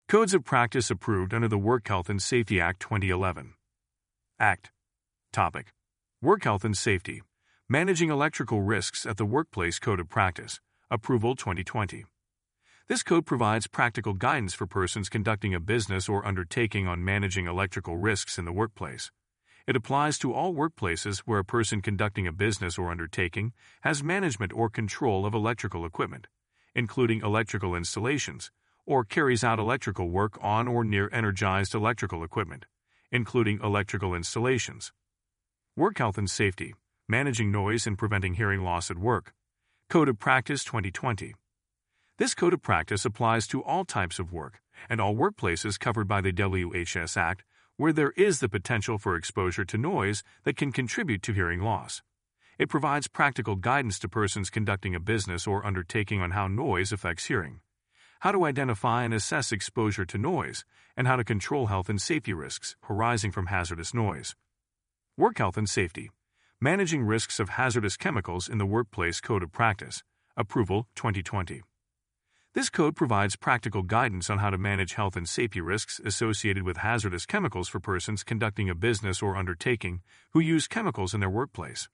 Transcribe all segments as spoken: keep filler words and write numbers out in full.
Codes of Practice approved under the Work Health and Safety Act twenty eleven. Act. Topic: Work Health and Safety. Managing Electrical Risks at the Workplace Code of Practice. Approval twenty twenty. This code provides practical guidance for persons conducting a business or undertaking on managing electrical risks in the workplace. It applies to all workplaces where a person conducting a business or undertaking has management or control of electrical equipment, including electrical installations, or carries out electrical work on or near energized electrical equipment, including electrical installations. Work Health and Safety. Managing Noise and Preventing Hearing Loss at Work. Code of Practice twenty twenty. This Code of Practice applies to all types of work and all workplaces covered by the W H S Act where there is the potential for exposure to noise that can contribute to hearing loss. It provides practical guidance to persons conducting a business or undertaking on how noise affects hearing, how to identify and assess exposure to noise, and how to control health and safety risks arising from hazardous noise. Work Health and Safety. Managing Risks of Hazardous Chemicals in the Workplace Code of Practice. Approval twenty twenty. This code provides practical guidance on how to manage health and safety risks associated with hazardous chemicals for persons conducting a business or undertaking who use chemicals in their workplace.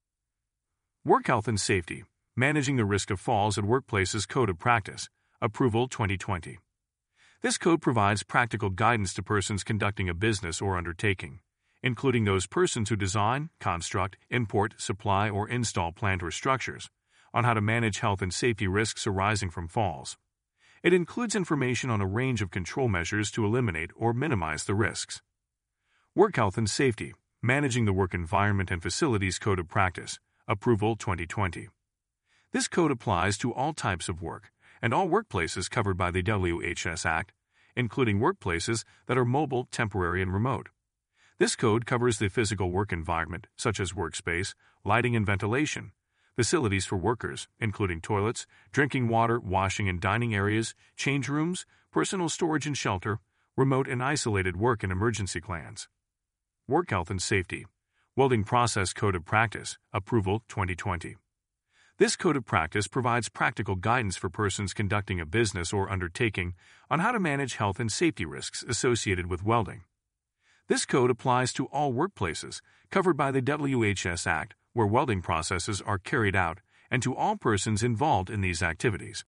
Work Health and Safety. Managing the Risk of Falls at Workplaces Code of Practice. Approval twenty twenty. This code provides practical guidance to persons conducting a business or undertaking, including those persons who design, construct, import, supply, or install plant or structures, on how to manage health and safety risks arising from falls. It includes information on a range of control measures to eliminate or minimize the risks. Work Health and Safety. Managing the Work Environment and Facilities Code of Practice. Approval twenty twenty. This code applies to all types of work and all workplaces covered by the W H S Act, including workplaces that are mobile, temporary, and remote. This code covers the physical work environment, such as workspace, lighting and ventilation, facilities for workers, including toilets, drinking water, washing and dining areas, change rooms, personal storage and shelter, remote and isolated work and emergency plans. Work Health and Safety. Welding Process Code of Practice. Approval twenty twenty. This Code of Practice provides practical guidance for persons conducting a business or undertaking on how to manage health and safety risks associated with welding. This code applies to all workplaces covered by the W H S Act where welding processes are carried out and to all persons involved in these activities.